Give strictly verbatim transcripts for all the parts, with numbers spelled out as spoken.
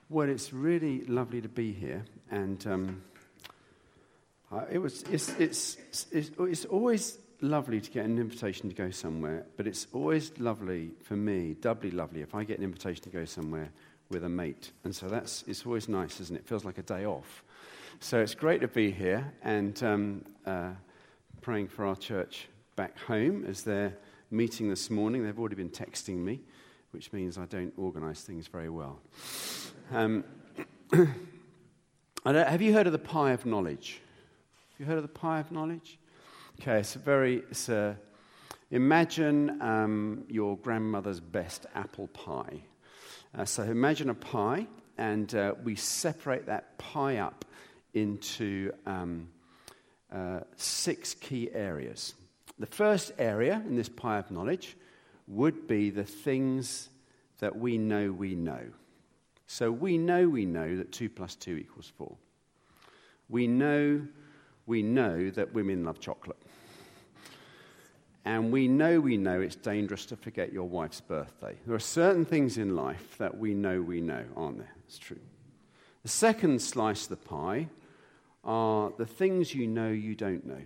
Well, it's really lovely to be here, and um, uh, it was. It's, it's it's it's always lovely to get an invitation to go somewhere, but it's always lovely for me, doubly lovely, if I get an invitation to go somewhere with a mate, and so that's it's always nice, isn't it? It feels like a day off. So it's great to be here, and um, uh, praying for our church back home as they're meeting this morning. They've already been texting me, which means I don't organise things very well. Um, I don't, have you heard of the pie of knowledge? Have you heard of the pie of knowledge? Okay, it's a very, it's a, imagine um, your grandmother's best apple pie. Uh, so imagine a pie, and uh, we separate that pie up into um, uh, six key areas. The first area in this pie of knowledge would be the things that we know we know. So we know we know that two plus two equals four. We know we know that women love chocolate. And we know we know it's dangerous to forget your wife's birthday. There are certain things in life that we know we know, aren't there? It's true. The second slice of the pie are the things you know you don't know.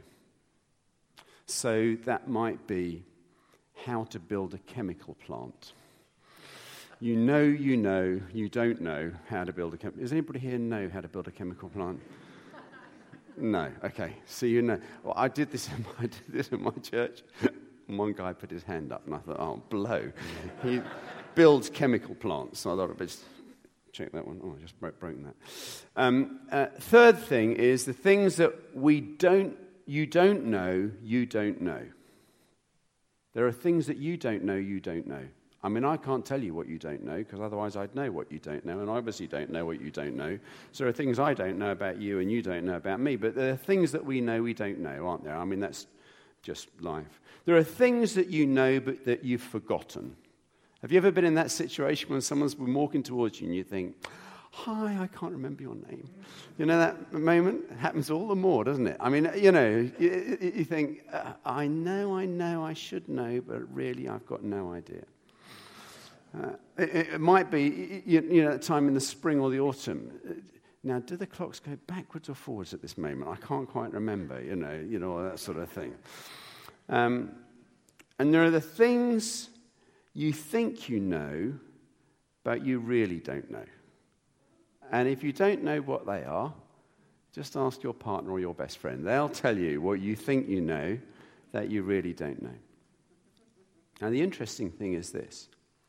So that might be how to build a chemical plant. You know you know, you don't know how to build a chemical. Does anybody here know how to build a chemical plant? No, okay. So you know. Well, I did this in my, I did this in my church. And one guy put his hand up, and I thought, oh, blow. He builds chemical plants. So I thought I'd just check that one. Oh, I just broke, broken that. Um, uh, third thing is the things that we don't, you don't know, you don't know. There are things that you don't know, you don't know. I mean, I can't tell you what you don't know, because otherwise I'd know what you don't know, and I obviously don't know what you don't know. So there are things I don't know about you, and you don't know about me, but there are things that we know we don't know, aren't there? I mean, that's just life. There are things that you know, but that you've forgotten. Have you ever been in that situation when someone's been walking towards you, and you think, hi, I can't remember your name? You know that moment? It happens all the more, doesn't it? I mean, you know, you, you think, uh, I know, I know, I should know, but really I've got no idea. Uh, it, it might be, you, you know, time in the spring or the autumn. Now, do the clocks go backwards or forwards at this moment? I can't quite remember, you know, you know, that sort of thing. Um, and there are the things you think you know, but you really don't know. And if you don't know what they are, just ask your partner or your best friend. They'll tell you what you think you know that you really don't know. Now, the interesting thing is this,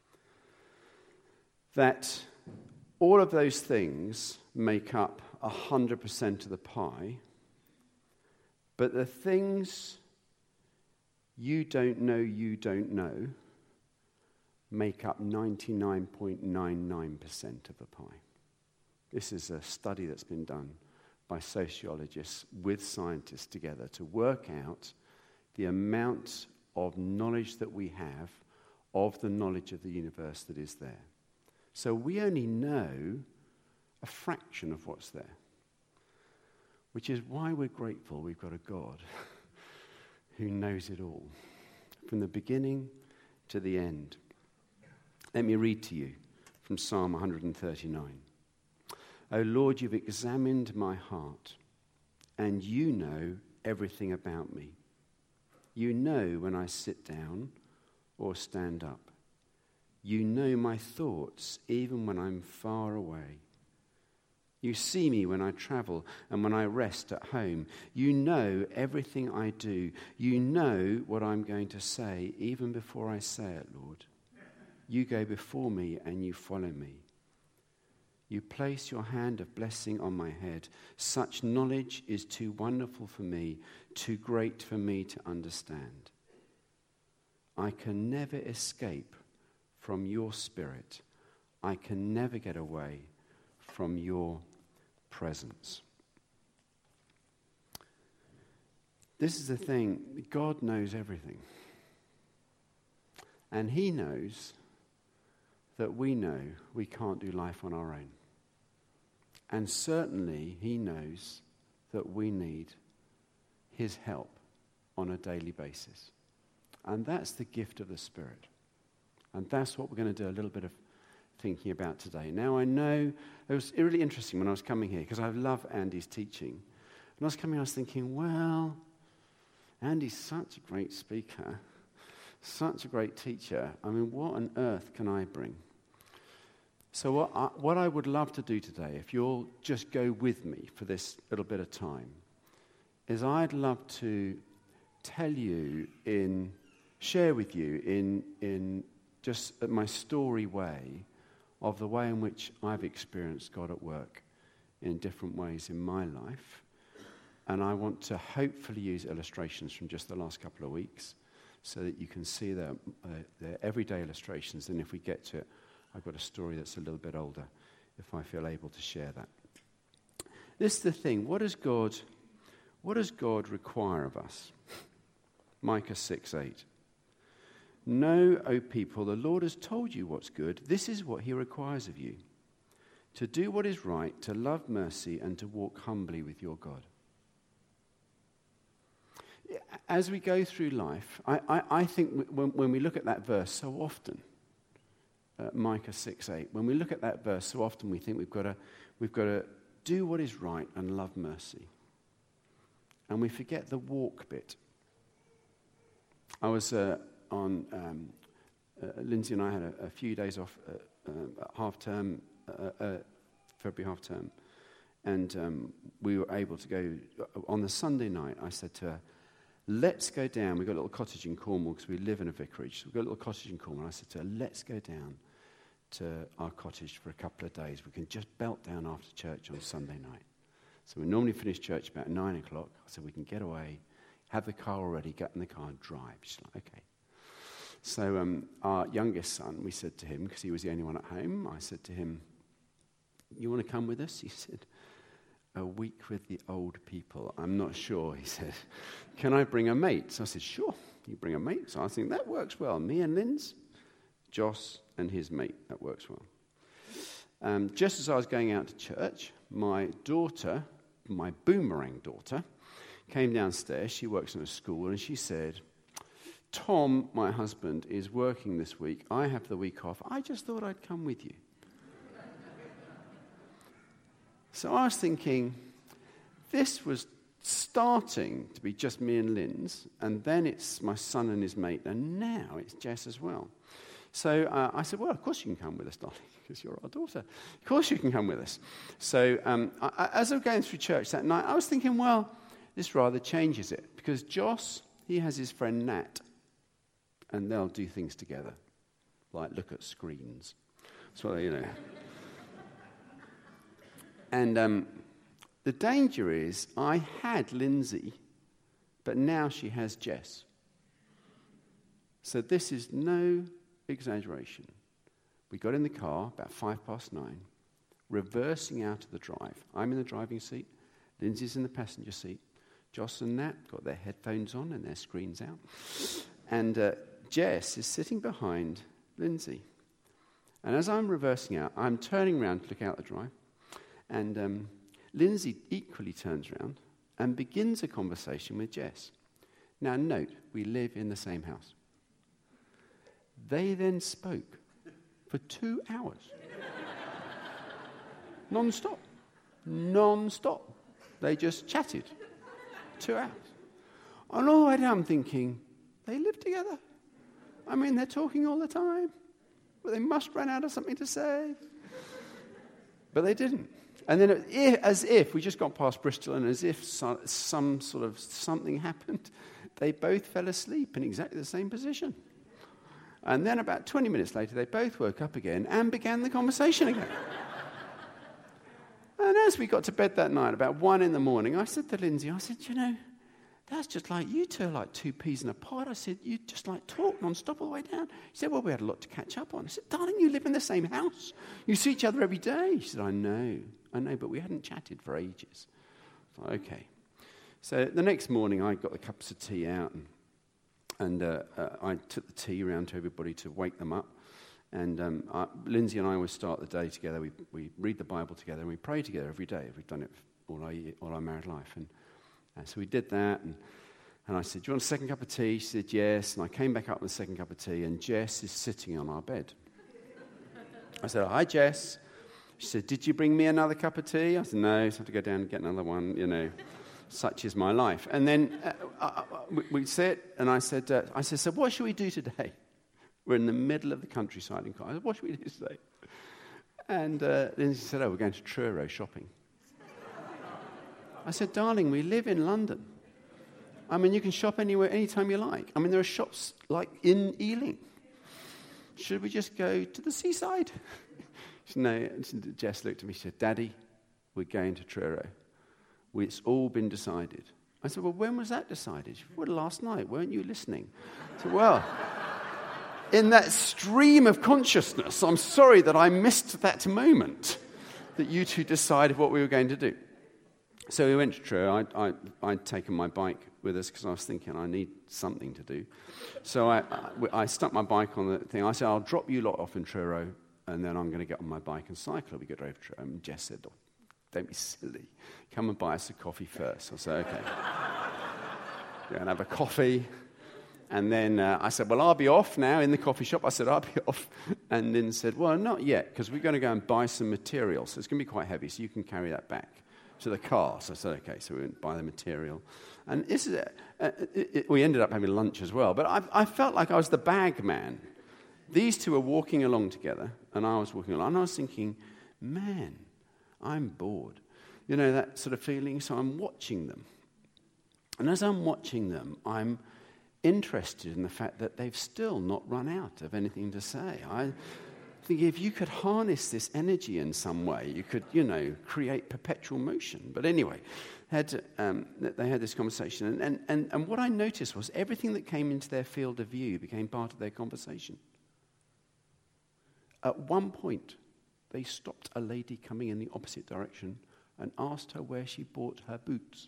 that all of those things make up one hundred percent of the pie, but the things you don't know you don't know make up ninety-nine point nine nine percent of the pie. This is a study that's been done by sociologists with scientists together to work out the amount of knowledge that we have of the knowledge of the universe that is there. So we only know a fraction of what's there, which is why we're grateful we've got a God who knows it all, from the beginning to the end. Let me read to you from Psalm one thirty-nine. O Lord, you've examined my heart, and you know everything about me. You know when I sit down or stand up. You know my thoughts even when I'm far away. You see me when I travel and when I rest at home. You know everything I do. You know what I'm going to say even before I say it, Lord. You go before me and you follow me. You place your hand of blessing on my head. Such knowledge is too wonderful for me, too great for me to understand. I can never escape from your spirit. I can never get away from your presence. This is the thing. God knows everything. And he knows that we know we can't do life on our own. And certainly he knows that we need his help on a daily basis. And that's the gift of the Spirit. And that's what we're going to do a little bit of thinking about today. Now I know, it was really interesting when I was coming here, because I love Andy's teaching. And I was coming, I was thinking, well, Andy's such a great speaker, such a great teacher. I mean, what on earth can I bring? So what I, what I would love to do today, if you'll just go with me for this little bit of time, is I'd love to tell you in, share with you in in just my story way of the way in which I've experienced God at work in different ways in my life. And I want to hopefully use illustrations from just the last couple of weeks so that you can see their, uh, their everyday illustrations. And if we get to it, I've got a story that's a little bit older, if I feel able to share that. This is the thing. What does God, what does God require of us? Micah six eight. Know, O people, the Lord has told you what's good. This is what he requires of you. To do what is right, to love mercy, and to walk humbly with your God. As we go through life, I, I, I think when, when we look at that verse so often, uh, Micah six eight, when we look at that verse so often we think we've got to we've got to do what is right and love mercy. And we forget the walk bit. I was uh, on, um, uh, Lindsay and I had a, a few days off uh, uh, half term, uh, uh, February half term, and um, we were able to go, on the Sunday night, I said to her, let's go down, we've got a little cottage in Cornwall because we live in a vicarage, so we've got a little cottage in Cornwall, I said to her, let's go down to our cottage for a couple of days, we can just belt down after church on Sunday night. So we normally finish church about nine o'clock, so we can get away, have the car already, get in the car and drive. She's like, okay. So um, our youngest son, we said to him, because he was the only one at home, I said to him, you want to come with us? He said, a week with the old people. I'm not sure, he said. Can I bring a mate? So I said, sure, you bring a mate. So I think that works well. Me and Linz, Joss and his mate, that works well. Um, just as I was going out to church, my daughter, my boomerang daughter, came downstairs. She works in a school, and she said, Tom, my husband, is working this week. I have the week off. I just thought I'd come with you. So I was thinking, this was starting to be just me and Linz, and then it's my son and his mate, and now it's Jess as well. So uh, I said, well, of course you can come with us, darling, because you're our daughter. Of course you can come with us. So um, I, I, as I was going through church that night, I was thinking, well, this rather changes it, because Joss, he has his friend Nat, and they'll do things together, like look at screens. So, you know. And um, the danger is, I had Lindsay, but now she has Jess. So this is no exaggeration. We got in the car about five past nine, reversing out of the drive. I'm in the driving seat, Lindsay's in the passenger seat. Joss and Nat got their headphones on and their screens out. And uh, Jess is sitting behind Lindsay. And as I'm reversing out, I'm turning around to look out the drive. And um, Lindsay equally turns around and begins a conversation with Jess. Now note, we live in the same house. They then spoke for two hours. Non-stop. Non-stop. They just chatted. Two hours. And all the way down I'm thinking, they live together. I mean, they're talking all the time. But they must run out of something to say. But they didn't. And then, it, as if, we just got past Bristol, and as if some, some sort of something happened, they both fell asleep in exactly the same position. And then about twenty minutes later, they both woke up again and began the conversation again. And as we got to bed that night, about one in the morning, I said to Lindsay, I said, you know, that's just like you two are like two peas in a pod. I said, you just like talk non-stop all the way down. She said, well, we had a lot to catch up on. I said, darling, you live in the same house. You see each other every day. She said, I know, I know, but we hadn't chatted for ages. I thought, okay. So the next morning, I got the cups of tea out, and, and uh, uh, I took the tea around to everybody to wake them up. And um, I, Lindsay and I would start the day together. We we read the Bible together, and we pray together every day. We've done it all our, all our married life. And And so we did that, and, and I said, do you want a second cup of tea? She said, yes. And I came back up with a second cup of tea, and Jess is sitting on our bed. I said, "Hi, Jess." She said, "Did you bring me another cup of tea?" I said, "No, so I have to go down and get another one, you know. Such is my life." And then uh, uh, we, we sit, and I said, uh, I said, "So what should we do today?" We're in the middle of the countryside in Cardiff. I said, "What should we do today?" And uh, then she said, "Oh, we're going to Truro shopping." I said, "Darling, we live in London. I mean, you can shop anywhere, anytime you like. I mean, there are shops like in Ealing. Should we just go to the seaside?" She said, "No." Jess looked at me. She said, "Daddy, we're going to Truro. It's all been decided." I said, "Well, when was that decided?" She said, "Well, last night. Weren't you listening?" I said, "Well, in that stream of consciousness, I'm sorry that I missed that moment that you two decided what we were going to do." So we went to Truro. I'd, I, I'd taken my bike with us because I was thinking I need something to do. So I, I, I stuck my bike on the thing. I said, "I'll drop you lot off in Truro, and then I'm going to get on my bike and cycle. We get over to Truro." And Jess said, "Oh, don't be silly. Come and buy us a coffee first." I said, "Okay." Go and have a coffee. And then uh, I said, "Well, I'll be off now in the coffee shop." I said, "I'll be off." And then said, "Well, not yet, because we're going to go and buy some material. So it's going to be quite heavy, so you can carry that back to the car." So I said, "Okay." So we went and buy the material. And this is a, uh, it, it, we ended up having lunch as well. But I, I felt like I was the bag man. These two were walking along together, and I was walking along. And I was thinking, man, I'm bored. You know, that sort of feeling. So I'm watching them. And as I'm watching them, I'm interested in the fact that they've still not run out of anything to say. I think if you could harness this energy in some way, you could, you know, create perpetual motion. But anyway, had, um, they had this conversation. And, and, and, and what I noticed was everything that came into their field of view became part of their conversation. At one point, they stopped a lady coming in the opposite direction and asked her where she bought her boots.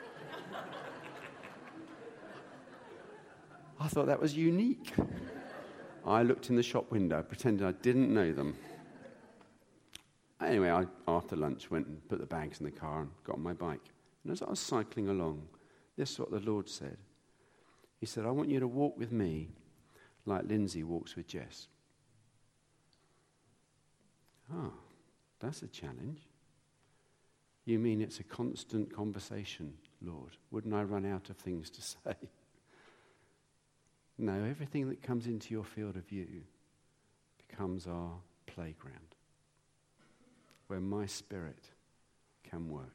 I thought that was unique. I looked in the shop window, pretended I didn't know them. Anyway, I, after lunch, went and put the bags in the car and got on my bike. And as I was cycling along, this is what the Lord said. He said, "I want you to walk with me like Lindsay walks with Jess." Ah, that's a challenge. "You mean it's a constant conversation, Lord? Wouldn't I run out of things to say?" No, everything that comes into your field of view becomes our playground, where my spirit can work.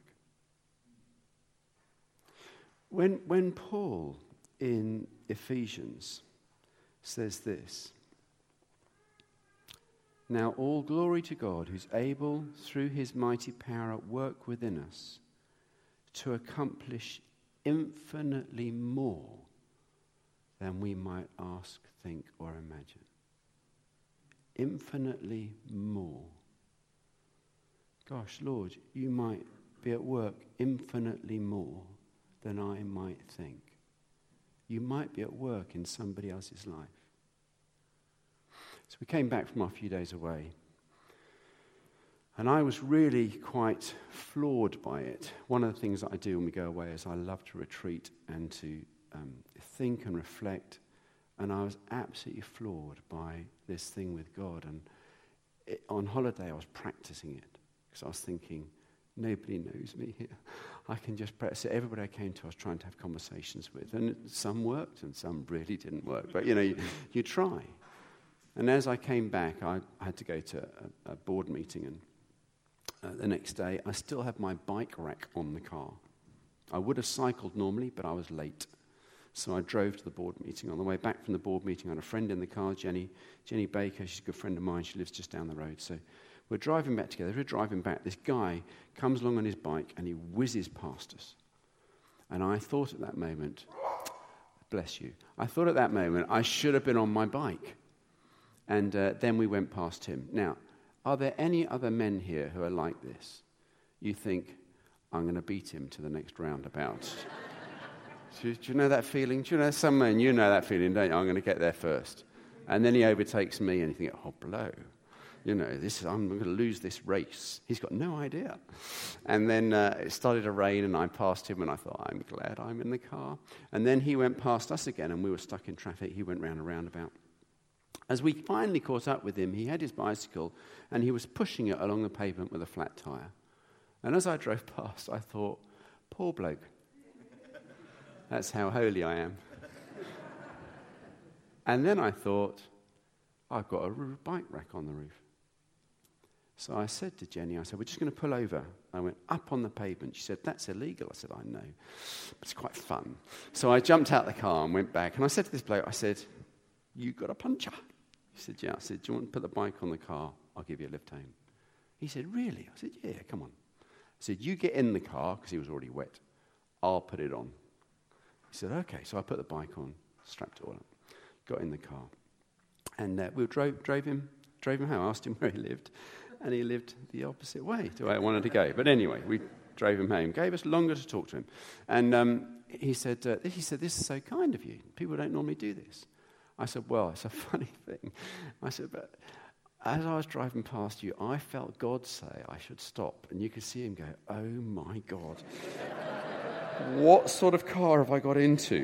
When, when Paul in Ephesians says this, "Now all glory to God, who's able through his mighty power at work within us to accomplish infinitely more than we might ask, think, or imagine." Infinitely more. Gosh, Lord, you might be at work infinitely more than I might think. You might be at work in somebody else's life. So we came back from our few days away, and I was really quite floored by it. One of the things that I do when we go away is I love to retreat and to um, think and reflect, and I was absolutely floored by this thing with God. And it, on holiday I was practicing it, because I was thinking, nobody knows me here. I can just practice it. Everybody I came to I was trying to have conversations with, and some worked and some really didn't work, but you know, you, you try. And as I came back, I, I had to go to a, a board meeting, and uh, the next day, I still had my bike rack on the car. I would have cycled normally, but I was late. So I drove to the board meeting. On the way back from the board meeting, I had a friend in the car, Jenny, Jenny Baker. She's a good friend of mine. She lives just down the road. So we're driving back together. We're driving back. This guy comes along on his bike, and he whizzes past us. And I thought at that moment, bless you, I thought at that moment I should have been on my bike. And uh, then we went past him. Now, are there any other men here who are like this? You think, I'm going to beat him to the next roundabout. do, do you know that feeling? Do you know some men, you know that feeling, don't you? I'm going to get there first. And then he overtakes me, and you think, oh, blow. You know, this is, I'm going to lose this race. He's got no idea. And then uh, it started to rain, and I passed him, and I thought, I'm glad I'm in the car. And then he went past us again, and we were stuck in traffic. He went round a roundabout. As we finally caught up with him, he had his bicycle and he was pushing it along the pavement with a flat tyre. And as I drove past, I thought, poor bloke. That's how holy I am. And then I thought, I've got a bike rack on the roof. So I said to Jenny, I said, we're just going to pull over. I went up on the pavement. She said, that's illegal. I said, I know, but it's quite fun. So I jumped out the car and went back. And I said to this bloke, I said, you got a puncture? He said, yeah. I said, do you want to put the bike on the car? I'll give you a lift home. He said, really? I said, yeah, come on. I said, you get in the car, because he was already wet. I'll put it on. He said, okay. So I put the bike on, strapped it all up, got in the car. And uh, we drove, drove him drove him home. I asked him where he lived. And he lived the opposite way to where I wanted to go. But anyway, we drove him home. Gave us longer to talk to him. And um, he said, uh, he said, this is so kind of you. People don't normally do this. I said, well, it's a funny thing. I said, but as I was driving past you, I felt God say I should stop. And you could see him go, oh, my God. What sort of car have I got into?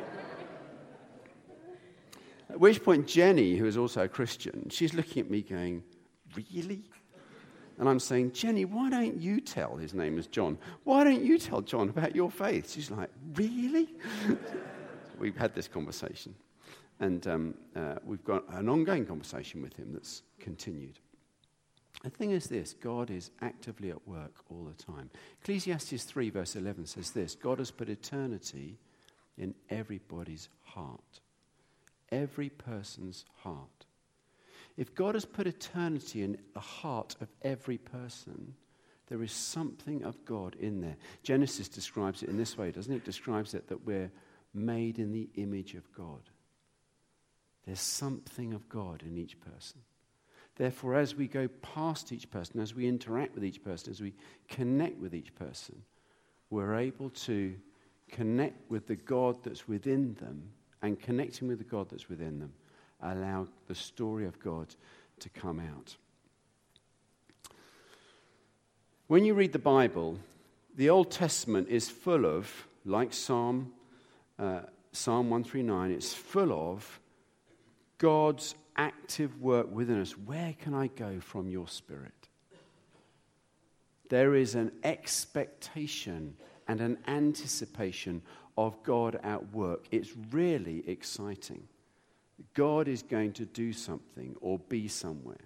At which point, Jenny, who is also a Christian, she's looking at me going, really? And I'm saying, Jenny, why don't you tell, his name is John, why don't you tell John about your faith? She's like, really? We've had this conversation. And um, uh, we've got an ongoing conversation with him that's continued. The thing is this, God is actively at work all the time. Ecclesiastes three verse eleven says this, God has put eternity in everybody's heart. Every person's heart. If God has put eternity in the heart of every person, there is something of God in there. Genesis describes it in this way, doesn't it? It describes it that we're made in the image of God. There's something of God in each person. Therefore, as we go past each person, as we interact with each person, as we connect with each person, we're able to connect with the God that's within them, and connecting with the God that's within them, allow the story of God to come out. When you read the Bible, the Old Testament is full of, like Psalm, uh, Psalm one thirty-nine, it's full of God's active work within us. Where can I go from your Spirit? There is an expectation and an anticipation of God at work. It's really exciting. God is going to do something or be somewhere.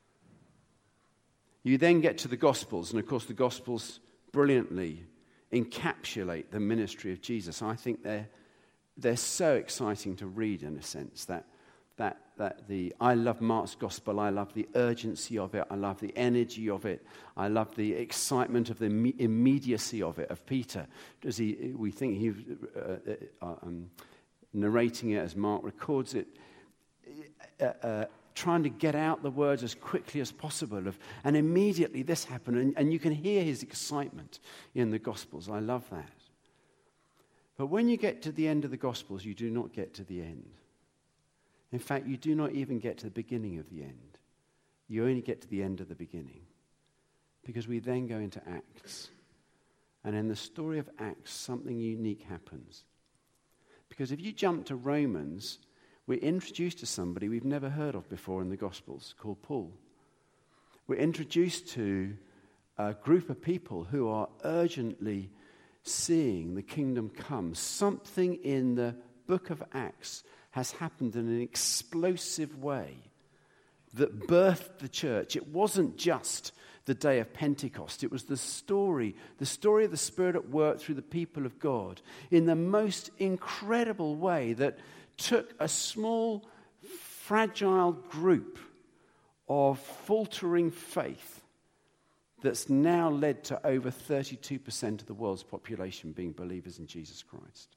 You then get to the Gospels, and of course the Gospels brilliantly encapsulate the ministry of Jesus. I think they're they're so exciting to read in a sense that that that the I love Mark's Gospel. I love the urgency of it. I love the energy of it. I love the excitement of the immediacy of it. Of Peter, does he? We think he uh, uh, um, narrating it as Mark records it, uh, uh, trying to get out the words as quickly as possible. Of, and immediately this happened, and, and you can hear his excitement in the Gospels. I love that. But when you get to the end of the Gospels, you do not get to the end. In fact, you do not even get to the beginning of the end. You only get to the end of the beginning. Because we then go into Acts. And in the story of Acts, something unique happens. Because if you jump to Romans, we're introduced to somebody we've never heard of before in the Gospels, called Paul. We're introduced to a group of people who are urgently seeing the kingdom come. Something in the book of Acts has happened in an explosive way that birthed the church. It wasn't just the day of Pentecost. It was the story, the story of the Spirit at work through the people of God in the most incredible way that took a small, fragile group of faltering faith that's now led to over thirty-two percent of the world's population being believers in Jesus Christ.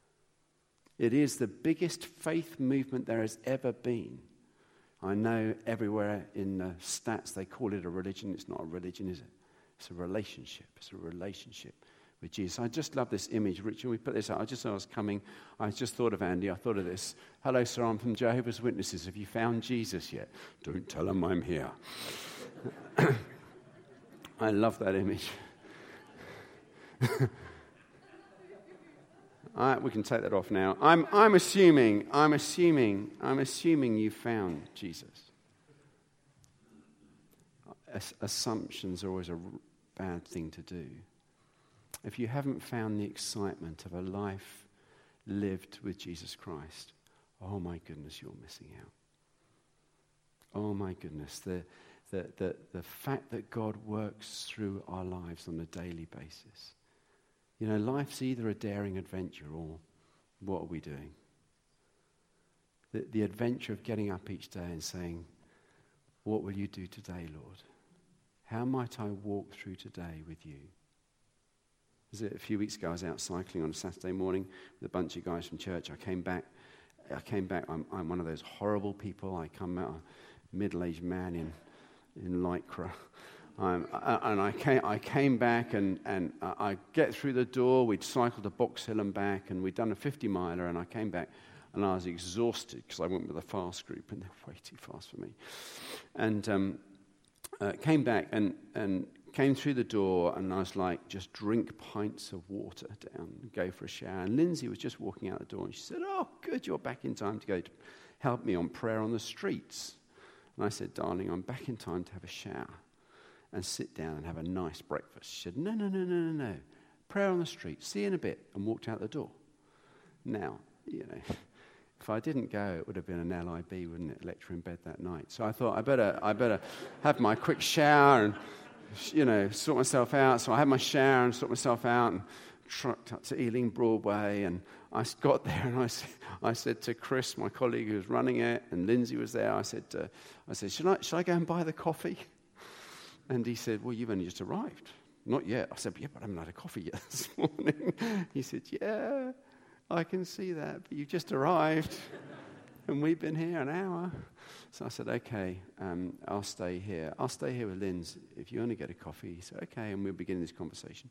It is the biggest faith movement there has ever been. I know everywhere in the stats they call it a religion. It's not a religion, is it? It's a relationship. It's a relationship with Jesus. I just love this image. Richard, we put this out. I just I was coming. I just thought of Andy. I thought of this. Hello, sir. I'm from Jehovah's Witnesses. Have you found Jesus yet? Don't tell him I'm here. I love that image. I, we can take that off now. I'm, I'm assuming, I'm assuming, I'm assuming you found Jesus. As, assumptions are always a r- bad thing to do. If you haven't found the excitement of a life lived with Jesus Christ, oh my goodness, you're missing out. Oh my goodness, the, the, the, the fact that God works through our lives on a daily basis. You know, life's either a daring adventure or what are we doing? The, the adventure of getting up each day and saying, what will you do today, Lord? How might I walk through today with you? Was it a few weeks ago I was out cycling on a Saturday morning with a bunch of guys from church. I came back. I came back. I'm, I'm one of those horrible people. I come out a middle-aged man in in lycra. Um, and I came, I came back and, and I get through the door. We'd cycled to Box Hill and back, and we'd done a fifty miler, and I came back and I was exhausted because I went with a fast group, and they're way too fast for me. And um, uh, came back and, and came through the door, and I was like, just drink pints of water down and go for a shower. And Lindsay was just walking out the door, and she said, oh, good, you're back in time to go to help me on prayer on the streets. And I said, darling, I'm back in time to have a shower and sit down and have a nice breakfast. She said, no, no, no, no, no, no. Prayer on the street. See you in a bit. And walked out the door. Now, you know, if I didn't go, it would have been an L I B, wouldn't it? Lecture in bed that night. So I thought, I better, I better have my quick shower and, you know, sort myself out. So I had my shower and sort myself out and trucked up to Ealing Broadway. And I got there and I, I said to Chris, my colleague who was running it, and Lindsay was there, I said, uh, I said, should I, should I go and buy the coffee? And he said, well, you've only just arrived. Not yet. I said, yeah, but I haven't had a coffee yet this morning. He said, yeah, I can see that, but you've just arrived. And we've been here an hour. So I said, okay, um, I'll stay here. I'll stay here with Linz if you only get a coffee. He said, okay, and we'll begin this conversation.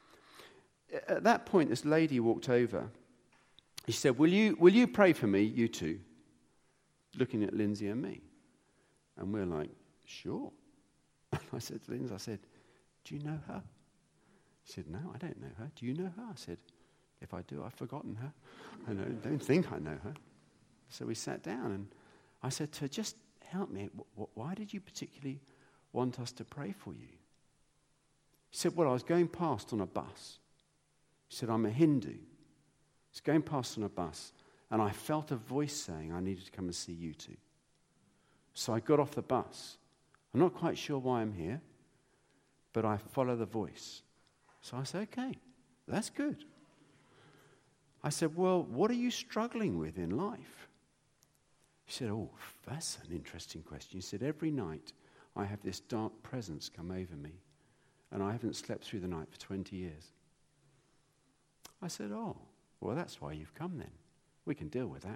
At that point, this lady walked over. She said, will you, will you pray for me, you two? Looking at Lindsay and me. And we're like, sure. I said to Lindsay, I said, do you know her? She said, no, I don't know her. Do you know her? I said, if I do, I've forgotten her. I don't, don't think I know her. So we sat down and I said to her, just help me. W- why did you particularly want us to pray for you? She said, well, I was going past on a bus. She said, I'm a Hindu. I was going past on a bus and I felt a voice saying I needed to come and see you two. So I got off the bus. I'm not quite sure why I'm here, but I follow the voice. So I said, okay, that's good. I said, well, what are you struggling with in life? She said, oh, that's an interesting question. She said, every night I have this dark presence come over me, and I haven't slept through the night for twenty years. I said, oh, well, that's why you've come then. We can deal with that.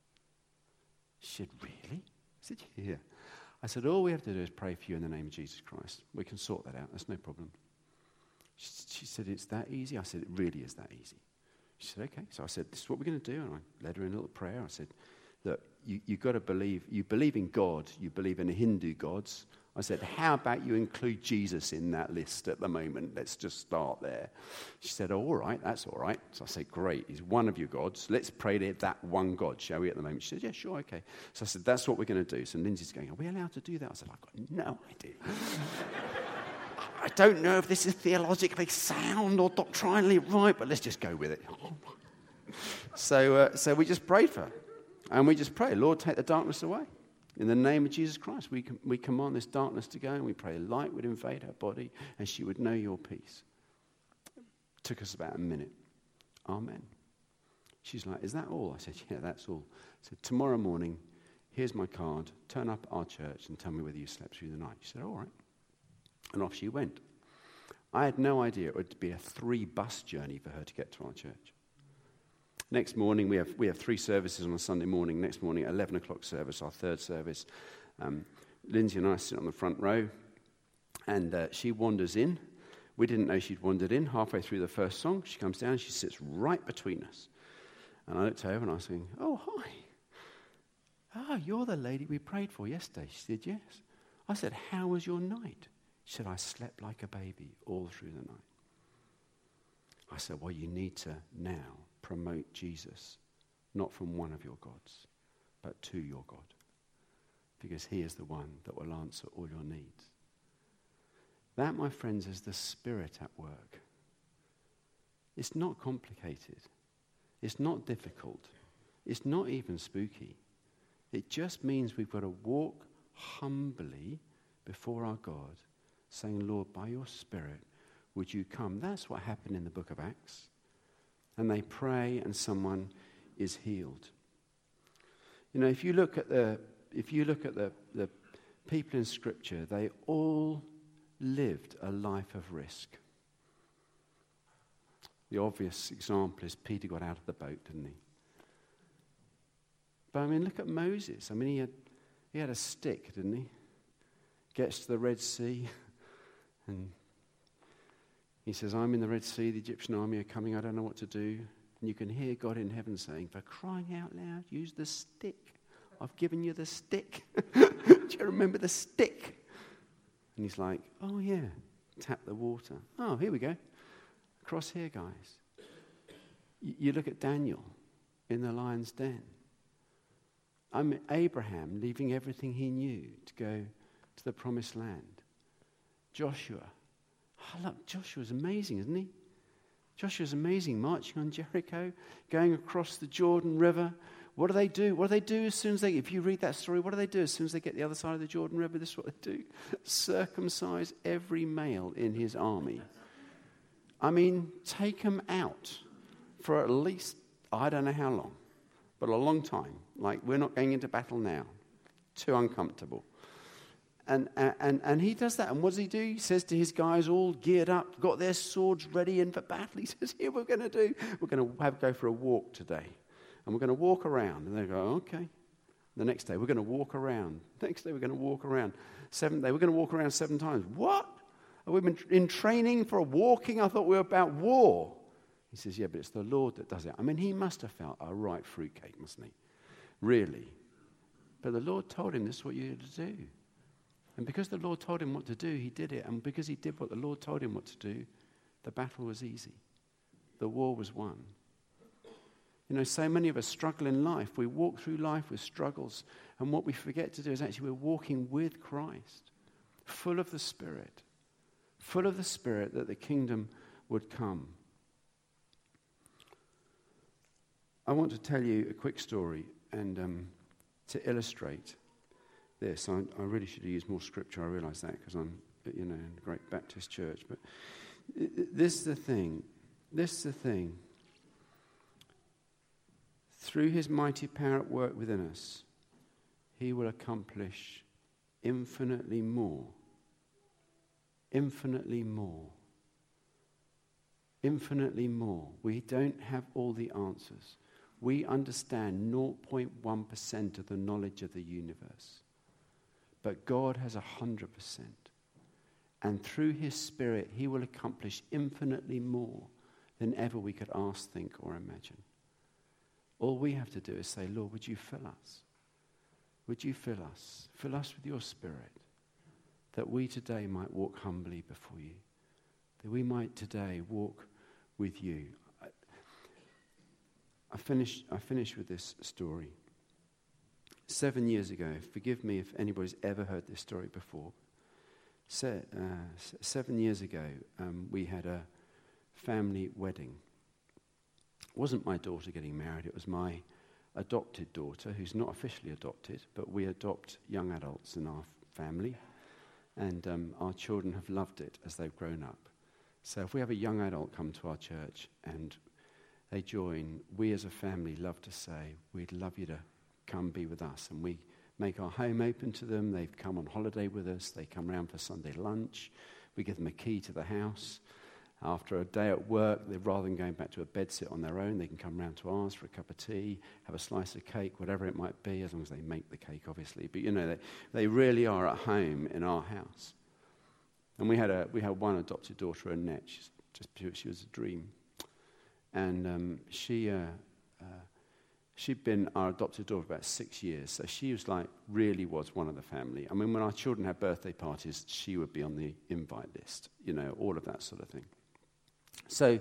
She said, really? I said, yeah. I said, all we have to do is pray for you in the name of Jesus Christ. We can sort that out. That's no problem. She, she said, it's that easy? I said, it really is that easy. She said, okay. So I said, this is what we're going to do. And I led her in a little prayer. I said, look, you, you've got to believe, you believe in God. You believe in Hindu gods. I said, how about you include Jesus in that list at the moment? Let's just start there. She said, oh, all right, that's all right. So I said, great, he's one of your gods. Let's pray to that one God, shall we, at the moment? She said, yeah, sure, okay. So I said, that's what we're going to do. So Lindsay's going, are we allowed to do that? I said, I've got no idea. I don't know if this is theologically sound or doctrinally right, but let's just go with it. so, uh, so we just prayed for her. And we just pray, Lord, take the darkness away. In the name of Jesus Christ, we, we command this darkness to go, and we pray light would invade her body, and she would know your peace. It took us about a minute. Amen. She's like, is that all? I said, yeah, that's all. I said, tomorrow morning, here's my card. Turn up at our church and tell me whether you slept through the night. She said, all right. And off she went. I had no idea it would be a three-bus journey for her to get to our church. Next morning, we have we have three services on a Sunday morning. Next morning, at eleven o'clock service, our third service. Um, Lindsay and I sit on the front row, and uh, she wanders in. We didn't know she'd wandered in. Halfway through the first song, she comes down and she sits right between us. And I looked over and I was saying, oh, hi. Ah, you're the lady we prayed for yesterday. She said, yes. I said, how was your night? She said, I slept like a baby all through the night. I said, well, you need to now promote Jesus, not from one of your gods, but to your God, because he is the one that will answer all your needs. That, my friends, is the Spirit at work. It's not complicated. It's not difficult. It's not even spooky. It just means we've got to walk humbly before our God, saying, Lord, by your Spirit, would you come? That's what happened in the book of Acts. And they pray and someone is healed. You know, if you look at the if you look at the, the people in Scripture, they all lived a life of risk. The obvious example is Peter got out of the boat, didn't he? But I mean, look at Moses. I mean, he had he had a stick, didn't he? Gets to the Red Sea, and he says, I'm in the Red Sea, the Egyptian army are coming, I don't know what to do. And you can hear God in heaven saying, for crying out loud, use the stick. I've given you the stick. Do you remember the stick? And he's like, oh yeah, tap the water. Oh, here we go. Across here, guys. You, you look at Daniel in the lion's den. I mean, Abraham leaving everything he knew to go to the promised land. Joshua. Oh, look, Joshua's amazing, isn't he? Joshua's amazing, marching on Jericho, going across the Jordan River. What do they do? What do they do as soon as they, if you read that story, what do they do as soon as they get the other side of the Jordan River? This is what they do. Circumcise every male in his army. I mean, take them out for at least, I don't know how long, but a long time. Like, we're not going into battle now. Too uncomfortable. And, and and he does that. And what does he do? He says to his guys, all geared up, got their swords ready in for battle. He says, here we're going to do. We're going to have go for a walk today. And we're going to walk around. And they go, okay. The next day, we're going to walk around. Next day, we're going to walk around. Seventh day, we're going to walk around seven times. What? Have we been in training for a walking? I thought we were about war. He says, yeah, but it's the Lord that does it. I mean, he must have felt a right fruitcake, mustn't he? Really. But the Lord told him this is what you had to do. And because the Lord told him what to do, he did it. And because he did what the Lord told him what to do, the battle was easy. The war was won. You know, so many of us struggle in life. We walk through life with struggles. And what we forget to do is actually we're walking with Christ, full of the Spirit, full of the Spirit that the kingdom would come. I want to tell you a quick story and um, to illustrate this. I, I really should have used more scripture. I realise that because I'm, you know, in a great Baptist church. But this is the thing. This is the thing. Through his mighty power at work within us, he will accomplish infinitely more. Infinitely more. Infinitely more. We don't have all the answers. We understand zero point one percent of the knowledge of the universe. But God has one hundred percent. And through his Spirit, he will accomplish infinitely more than ever we could ask, think, or imagine. All we have to do is say, Lord, would you fill us? Would you fill us? Fill us with your Spirit, that we today might walk humbly before you, that we might today walk with you. I, I finish, I finish with this story. Seven years ago, forgive me if anybody's ever heard this story before. Se- uh, seven years ago, um, we had a family wedding. It wasn't my daughter getting married, it was my adopted daughter, who's not officially adopted, but we adopt young adults in our family, and um, our children have loved it as they've grown up. So if we have a young adult come to our church and they join, we as a family love to say, we'd love you to come be with us. And we make our home open to them. They come on holiday with us. They come round for Sunday lunch. We give them a key to the house. After a day at work, they, rather than going back to a bedsit on their own, they can come round to ours for a cup of tea, have a slice of cake, whatever it might be, as long as they make the cake, obviously. But, you know, they, they really are at home in our house. And we had a we had one adopted daughter, Annette. She's just she was a dream. And um, she... Uh, uh, She'd been our adopted daughter for about six years, so she was like, really was one of the family. I mean, when our children had birthday parties, she would be on the invite list, you know, all of that sort of thing. So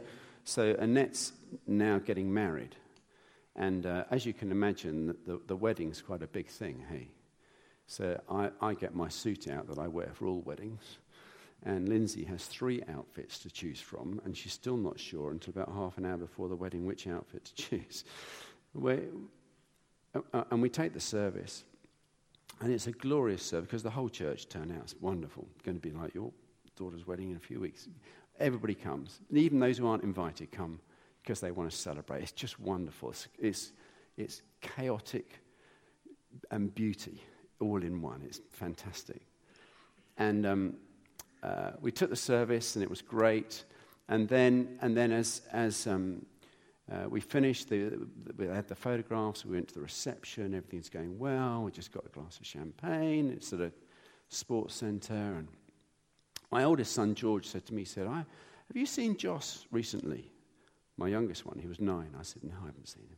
So Annette's now getting married. And uh, as you can imagine, the, the wedding's quite a big thing, hey? So I, I get my suit out that I wear for all weddings. And Lindsay has three outfits to choose from, and she's still not sure until about half an hour before the wedding which outfit to choose. We're, uh, and we take the service, and it's a glorious service because the whole church turned out. It's wonderful. It's going to be like your daughter's wedding in a few weeks. Everybody comes. And even those who aren't invited come because they want to celebrate. It's just wonderful. It's, it's, it's chaotic and beauty all in one. It's fantastic. And um, uh, we took the service, and it was great. And then, and then as as um, uh, we finished, the, the, we had the photographs. We went to the reception. Everything's going well. We just got a glass of champagne. It's at a sports centre. And my oldest son George said to me, he said, "I have you seen Joss recently?" My youngest one, he was nine. I said, "No, I haven't seen him."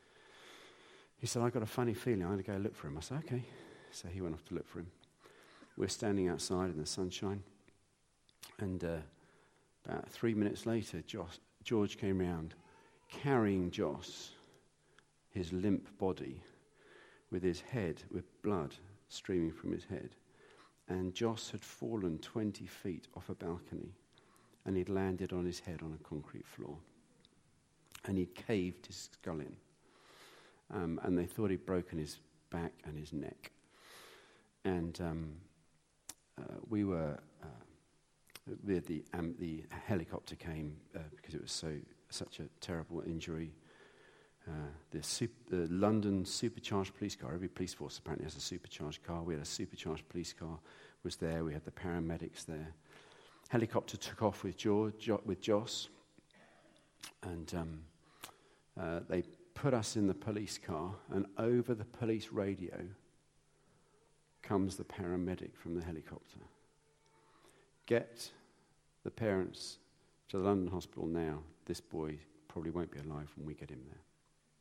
He said, "I got a funny feeling. I'm going to go look for him." I said, "Okay." So he went off to look for him. We're standing outside in the sunshine. And uh, about three minutes later, Joss, George came round carrying Joss, his limp body, with his head, with blood streaming from his head. And Joss had fallen twenty feet off a balcony, and he'd landed on his head on a concrete floor. And he'd caved his skull in. Um, and they thought he'd broken his back and his neck. And um, uh, we were, uh, the the, um, the helicopter came uh, because it was so such a terrible injury. Uh, the, super, the London supercharged police car, every police force apparently has a supercharged car. We had a supercharged police car, was there. We had the paramedics there. Helicopter took off with George, jo- with Joss, and um, uh, they put us in the police car, and over the police radio comes the paramedic from the helicopter. Get the parents to the London hospital now. This boy probably won't be alive when we get him there.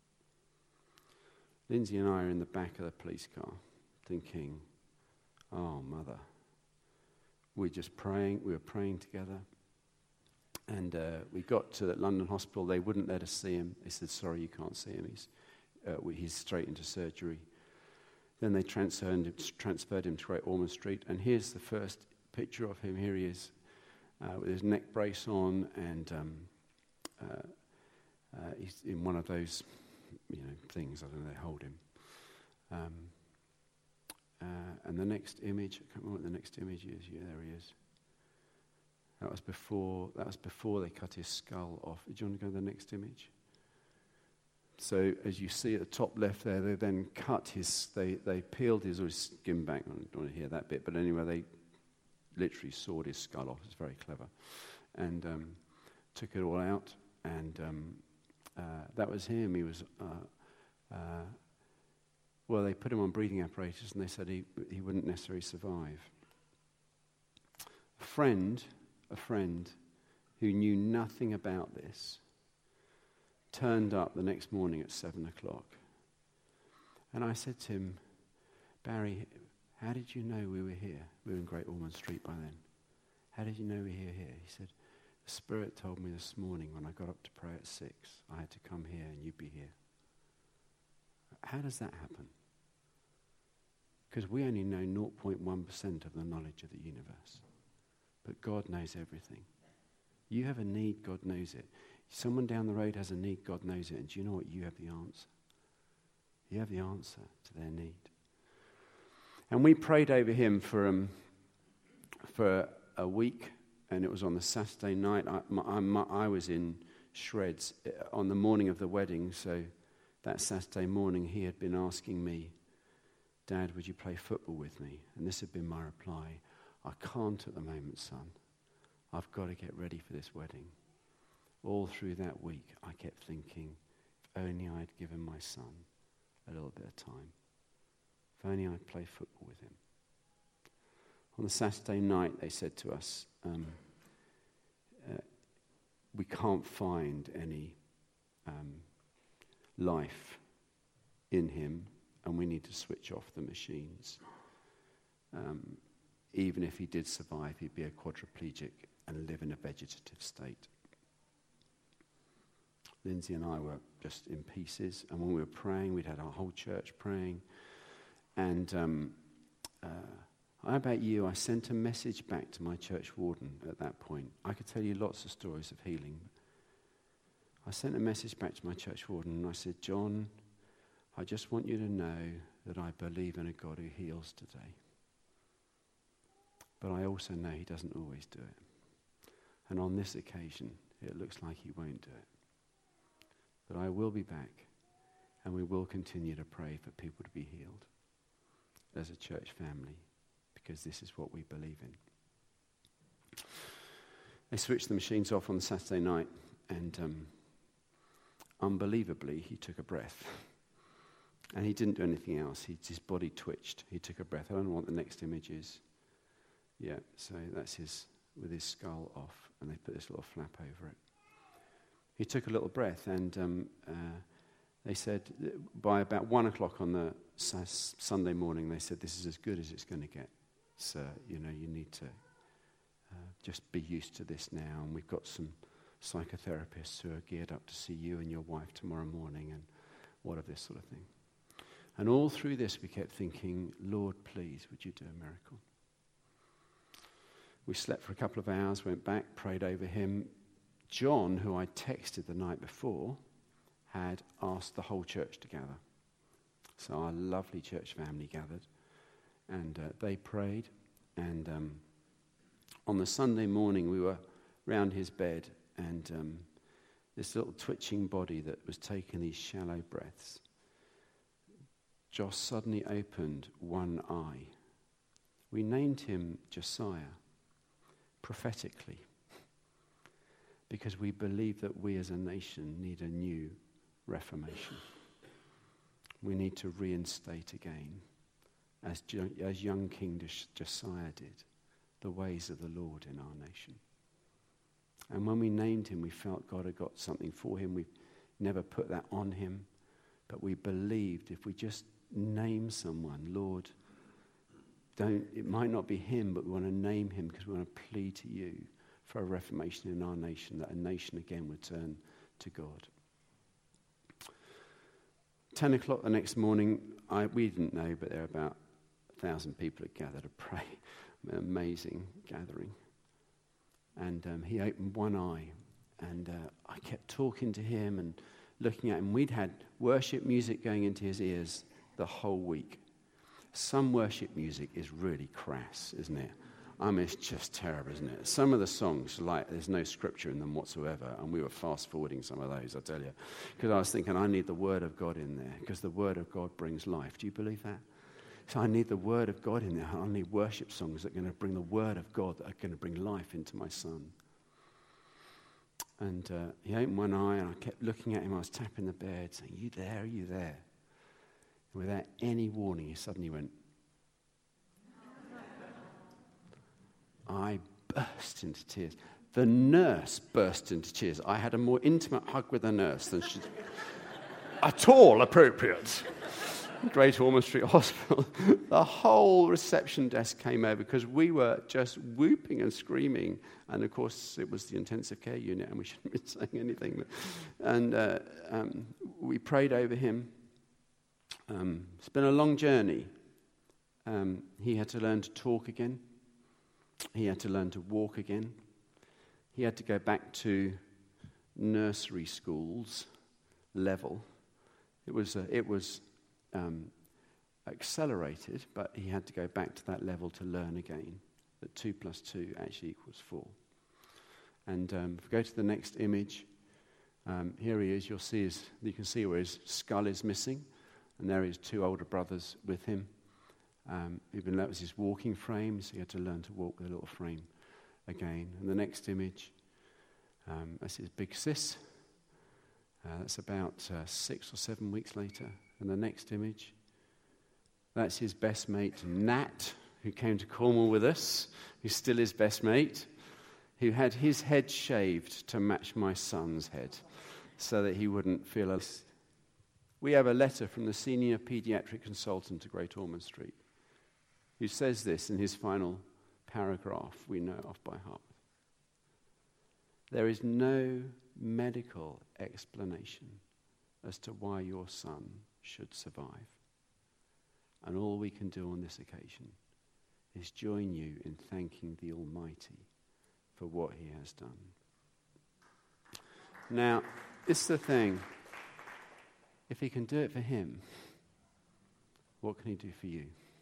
Lindsay and I are in the back of the police car thinking, oh, mother. We're just praying. We were praying together. And uh, we got to the London hospital. They wouldn't let us see him. They said, sorry, you can't see him. He's, uh, we, he's straight into surgery. Then they transferred him, transferred him to Great Ormond Street. And here's the first picture of him. Here he is uh, with his neck brace on. And um, uh, uh, he's in one of those, you know, things. I don't know, they hold him. Um, uh, and the next image, I can't remember what the next image is. Yeah, there he is. That was before. That was before they cut his skull off. Do you want to go to the next image? So as you see at the top left there, they then cut his. They they peeled his, or his skin back. I don't want to hear that bit, but anyway, they literally sawed his skull off. It's very clever, and um, took it all out. And um, uh, that was him. He was. Uh, uh, well, they put him on breathing apparatus, and they said he he wouldn't necessarily survive. A friend. A friend who knew nothing about this turned up the next morning at seven o'clock. And I said to him, Barry, how did you know we were here? We were in Great Ormond Street by then. How did you know we were here? He said, the Spirit told me this morning when I got up to pray at six, I had to come here and you'd be here. How does that happen? Because we only know zero point one percent of the knowledge of the universe. But God knows everything. You have a need, God knows it. Someone down the road has a need, God knows it. And do you know what? You have the answer. You have the answer to their need. And we prayed over him for um, for a week, and it was on the Saturday night. I, my, my, I was in shreds on the morning of the wedding, so that Saturday morning he had been asking me, Dad, would you play football with me? And this had been my reply. I can't at the moment, son. I've got to get ready for this wedding. All through that week, I kept thinking, if only I'd given my son a little bit of time. If only I'd play football with him. On the Saturday night, they said to us, um, uh, we can't find any um, life in him, and we need to switch off the machines. Um, Even if he did survive, he'd be a quadriplegic and live in a vegetative state. Lindsay and I were just in pieces. And when we were praying, we'd had our whole church praying. And um, uh, I don't know about you, I sent a message back to my church warden at that point. I could tell you lots of stories of healing. I sent a message back to my church warden and I said, John, I just want you to know that I believe in a God who heals today. But I also know he doesn't always do it. And on this occasion, it looks like he won't do it. But I will be back, and we will continue to pray for people to be healed as a church family, because this is what we believe in. They switched the machines off on the Saturday night, and um, unbelievably, he took a breath. And he didn't do anything else. He, his body twitched. He took a breath. I don't know what the next image is. Yeah, so that's his, with his skull off, and they put this little flap over it. He took a little breath, and um, uh, they said by about one o'clock on the s- Sunday morning, they said, this is as good as it's going to get. So, you know, you need to uh, just be used to this now. And we've got some psychotherapists who are geared up to see you and your wife tomorrow morning, and what of this sort of thing. And all through this, we kept thinking, Lord, please, would you do a miracle? We slept for a couple of hours, went back, prayed over him. John, who I texted the night before, had asked the whole church to gather. So our lovely church family gathered, and uh, they prayed. And um, on the Sunday morning, we were round his bed, and um, this little twitching body that was taking these shallow breaths, Josh suddenly opened one eye. We named him Josiah, prophetically, because we believe that we as a nation need a new reformation. We need to reinstate again, as, jo- as young King Josiah did, the ways of the Lord in our nation. And when we named him, we felt God had got something for him. We never put that on him, but we believed if we just name someone, Lord, don't, it might not be him, but we want to name him because we want to plead to you for a reformation in our nation, that a nation again would turn to God. Ten o'clock the next morning, I, we didn't know, but there were about a thousand people had gathered to pray. An amazing gathering. And um, he opened one eye, and uh, I kept talking to him and looking at him. We'd had worship music going into his ears the whole week. Some worship music is really crass, isn't it? I mean, it's just terrible, isn't it? Some of the songs, like, there's no scripture in them whatsoever, and we were fast-forwarding some of those, I tell you, because I was thinking, I need the Word of God in there, because the Word of God brings life. Do you believe that? So I need the Word of God in there. I need worship songs that are going to bring the Word of God, that are going to bring life into my son. And uh, he opened one eye, and I kept looking at him. I was tapping the bed, saying, "You there? Are you there?" And without any warning, he suddenly went. I burst into tears. The nurse burst into tears. I had a more intimate hug with the nurse than she at all appropriate. Great Ormond Street Hospital. The whole reception desk came over because we were just whooping and screaming. And of course, it was the intensive care unit, and we shouldn't be saying anything. And uh, um, we prayed over him. Um, it's been a long journey. Um, he had to learn to talk again. He had to learn to walk again. He had to go back to nursery schools level. It was uh, it was um, accelerated, but he had to go back to that level to learn again that two plus two actually equals four. And um, if we go to the next image, um, here he is. You'll see his. You can see where his skull is missing, and there are his two older brothers with him. Um, even that was his walking frame, so he had to learn to walk with a little frame again. And the next image, um, that's his big sis. Uh, that's about uh, six or seven weeks later. And the next image, that's his best mate, Nat, who came to Cornwall with us, who's still his best mate, who had his head shaved to match my son's head so that he wouldn't feel us. We have a letter from the senior pediatric consultant to Great Ormond Street, who says this in his final paragraph, we know off by heart. There is no medical explanation as to why your son should survive. And all we can do on this occasion is join you in thanking the Almighty for what he has done. Now, it's the thing. If he can do it for him, what can he do for you?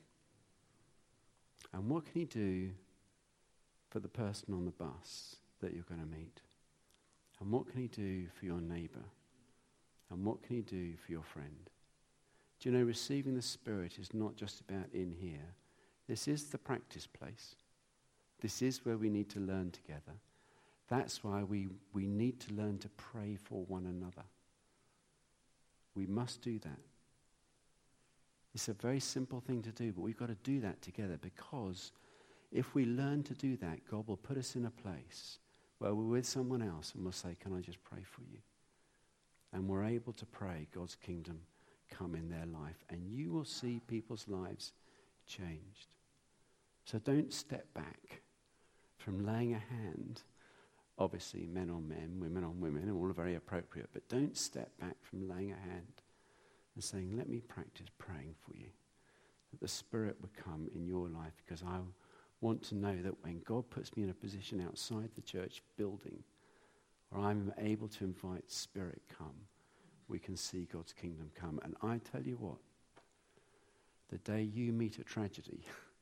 And what can he do for the person on the bus that you're going to meet? And what can he do for your neighbour? And what can he do for your friend? Do you know, receiving the Spirit is not just about in here. This is the practice place. This is where we need to learn together. That's why we, we need to learn to pray for one another. We must do that. It's a very simple thing to do, but we've got to do that together, because if we learn to do that, God will put us in a place where we're with someone else and we'll say, can I just pray for you? And we're able to pray God's kingdom come in their life, and you will see people's lives changed. So don't step back from laying a hand. Obviously, men on men, women on women, all are very appropriate, but don't step back from laying a hand and saying, let me practice praying for you, that the Spirit would come in your life, because I want to know that when God puts me in a position outside the church building where I'm able to invite Spirit come, we can see God's kingdom come. And I tell you what, the day you meet a tragedy,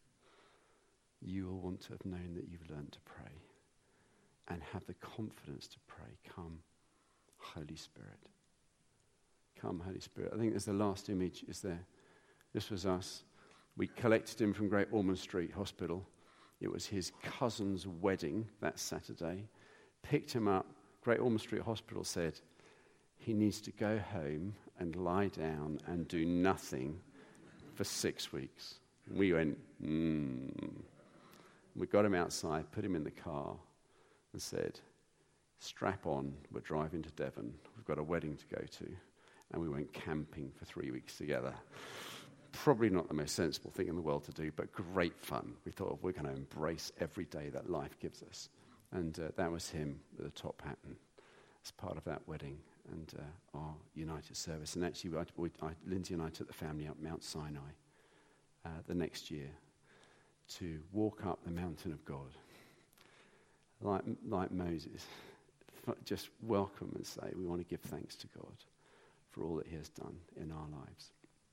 you will want to have known that you've learned to pray and have the confidence to pray, come, Holy Spirit. Come, Holy Spirit. I think there's the last image is there. This was us. We collected him from Great Ormond Street Hospital. It was his cousin's wedding that Saturday. Picked him up. Great Ormond Street Hospital said, he needs to go home and lie down and do nothing for six weeks. We went, hmm. We got him outside, put him in the car, and said, strap on, we're driving to Devon. We've got a wedding to go to. And we went camping for three weeks together. Probably not the most sensible thing in the world to do, but great fun. We thought, we're going to embrace every day that life gives us. And uh, that was him with a top hat as part of that wedding and uh, our United service. And actually, I, we, I, Lindsay and I took the family up Mount Sinai uh, the next year to walk up the mountain of God. Like, like Moses, just welcome and say, we want to give thanks to God for all that he has done in our lives.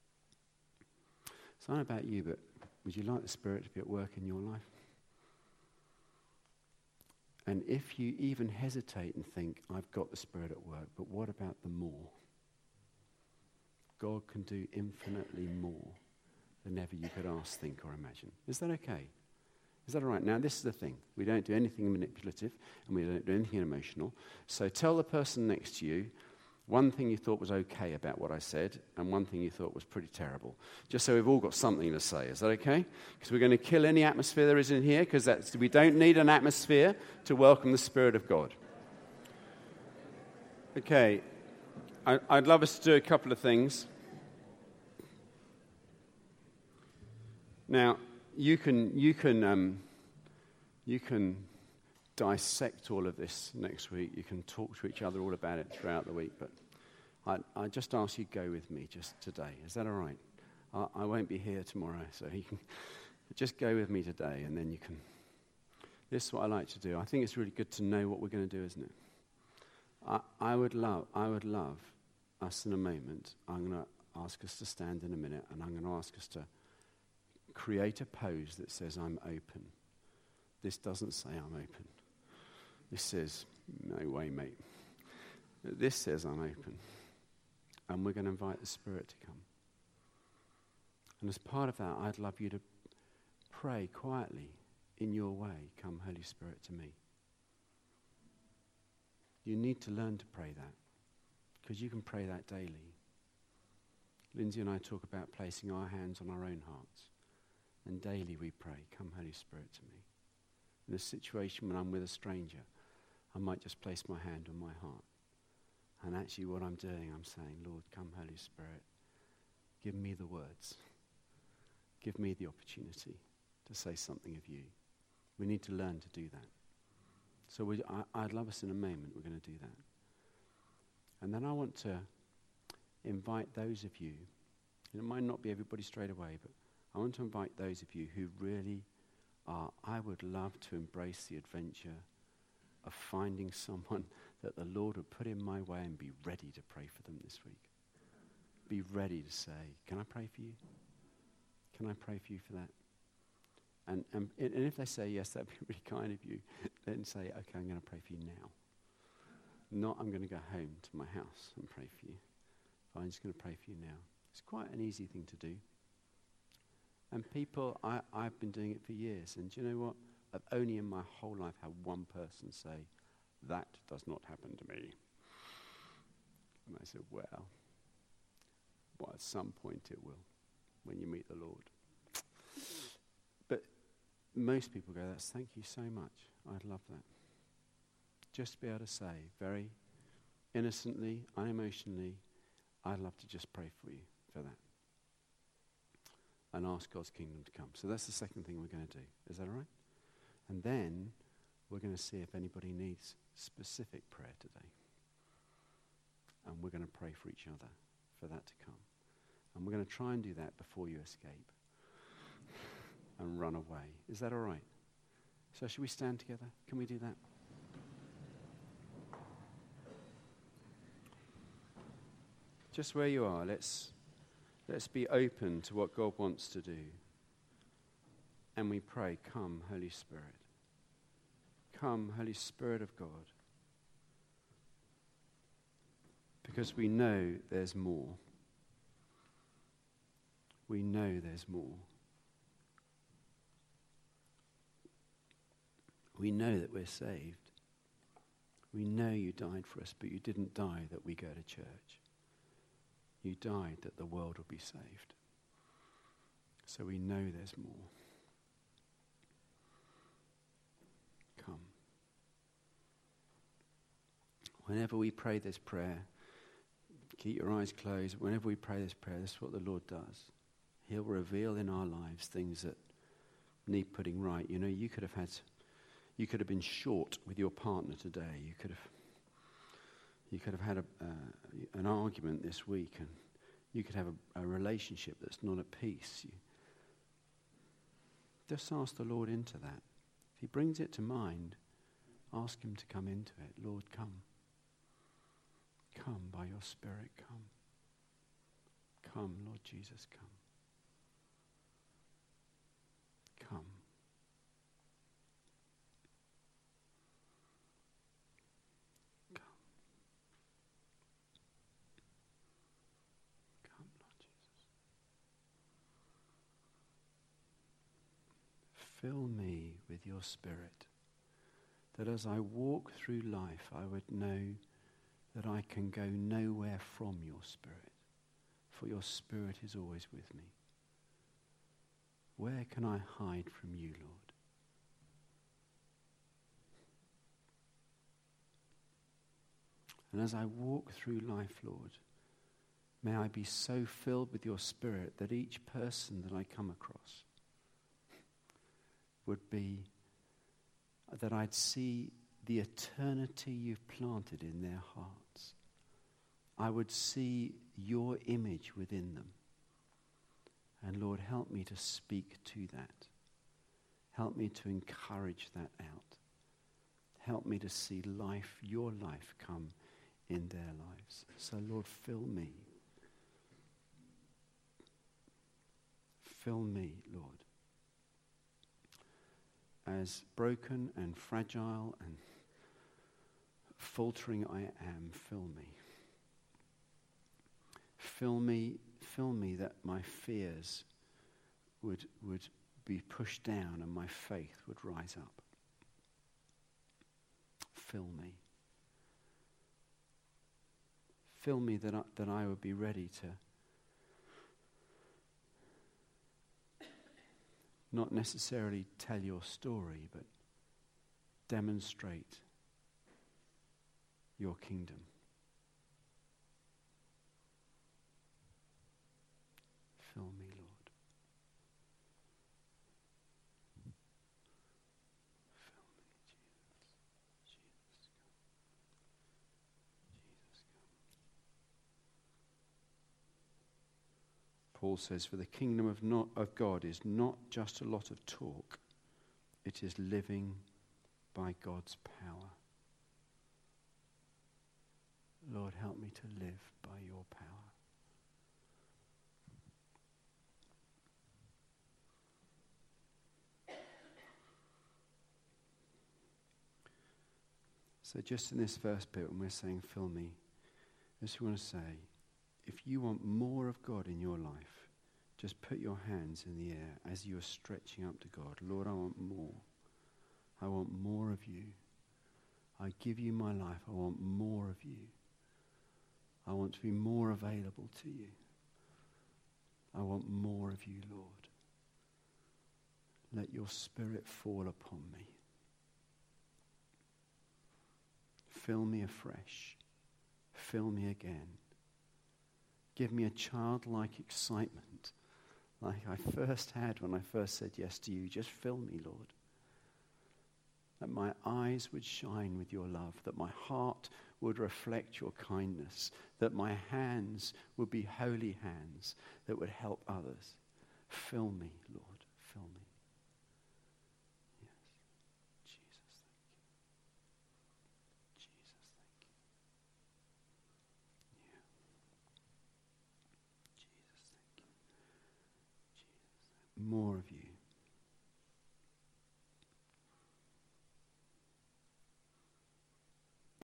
So I don't know about you, but would you like the Spirit to be at work in your life? And if you even hesitate and think, I've got the Spirit at work, but what about the more? God can do infinitely more than ever you could ask, think, or imagine. Is that okay? Is that all right? Now, this is the thing. We don't do anything manipulative, and we don't do anything emotional. So tell the person next to you one thing you thought was okay about what I said, and one thing you thought was pretty terrible. Just so we've all got something to say. Is that okay? Because we're going to kill any atmosphere there is in here, because that's, we don't need an atmosphere to welcome the Spirit of God. Okay. I, I'd love us to do a couple of things. Now, you can you can um, you can dissect all of this next week. You can talk to each other all about it throughout the week. But I, I just ask you to go with me just today. Is that all right? I, I won't be here tomorrow, so you can just go with me today, and then you can. This is what I like to do. I think it's really good to know what we're going to do, isn't it? I, I would love I would love us in a moment. I'm going to ask us to stand in a minute, and I'm going to ask us to create a pose that says, I'm open. This doesn't say I'm open. This says, no way, mate. This says I'm open. And we're going to invite the Spirit to come. And as part of that, I'd love you to pray quietly in your way, come Holy Spirit to me. You need to learn to pray that, because you can pray that daily. Lindsay and I talk about placing our hands on our own hearts. And daily we pray, come Holy Spirit to me. In a situation when I'm with a stranger, I might just place my hand on my heart. And actually what I'm doing, I'm saying, Lord, come Holy Spirit, give me the words. Give me the opportunity to say something of you. We need to learn to do that. So we, I, I'd love us in a moment, we're going to do that. And then I want to invite those of you, and it might not be everybody straight away, but I want to invite those of you who really are, I would love to embrace the adventure of finding someone that the Lord would put in my way and be ready to pray for them this week. Be ready to say, can I pray for you? Can I pray for you for that? And, and, and if they say yes, that'd be really kind of you. Then say, okay, I'm going to pray for you now. Not, I'm going to go home to my house and pray for you. I'm just going to pray for you now. It's quite an easy thing to do. And people, I, I've been doing it for years. And do you know what? I've only in my whole life had one person say, that does not happen to me. And I said, well, well, at some point it will, when you meet the Lord. But most people go, that's thank you so much. I'd love that. Just to be able to say, very innocently, unemotionally, I'd love to just pray for you for that. And ask God's kingdom to come. So that's the second thing we're going to do. Is that all right? And then we're going to see if anybody needs specific prayer today. And we're going to pray for each other for that to come. And we're going to try and do that before you escape and run away. Is that all right? So should we stand together? Can we do that? Just where you are, let's let's be open to what God wants to do. And we pray, come, Holy Spirit. Come, Holy Spirit of God. Because we know there's more. We know there's more. We know that we're saved. We know you died for us, but you didn't die that we go to church. You died that the world will be saved. So we know there's more. Come. Whenever we pray this prayer, keep your eyes closed. Whenever we pray this prayer, this is what the Lord does. He'll reveal in our lives things that need putting right. You know, you could have had, you could have been short with your partner today. You could have, you could have had a, uh, an argument this week, and you could have a, a relationship that's not at peace. You just ask the Lord into that. If he brings it to mind, ask him to come into it. Lord, come. Come by your Spirit, come. Come, Lord Jesus, come. Come. Come. Come, Lord Jesus. Fill me with your Spirit, that as I walk through life, I would know that I can go nowhere from your Spirit, for your Spirit is always with me. Where can I hide from you, Lord? And as I walk through life, Lord, may I be so filled with your Spirit that each person that I come across would be, that I'd see the eternity you've planted in their hearts. I would see your image within them. And Lord, help me to speak to that. Help me to encourage that out. Help me to see life, your life, come in their lives. So Lord, fill me. Fill me, Lord. As broken and fragile and faltering I am, fill me. Fill me, fill me that my fears would, would be pushed down and my faith would rise up. Fill me. Fill me that I, that I would be ready to not necessarily tell your story, but demonstrate your kingdom. Fill me, Lord. Fill me, Jesus. Jesus, come. Jesus, come. Paul says, for the kingdom of, not, of God is not just a lot of talk, it is living by God's power. Lord, help me to live by your power. So just in this first bit, when we're saying, fill me, I just want to say, if you want more of God in your life, just put your hands in the air as you are stretching up to God. Lord, I want more. I want more of you. I give you my life. I want more of you. I want to be more available to you. I want more of you, Lord. Let your Spirit fall upon me. Fill me afresh. Fill me again. Give me a childlike excitement like I first had when I first said yes to you. Just fill me, Lord. That my eyes would shine with your love, that my heart would reflect your kindness, that my hands would be holy hands that would help others. Fill me, Lord. Fill me. Yes. Jesus, thank you. Jesus, thank you. Yeah. Jesus, thank you. Jesus, more of you.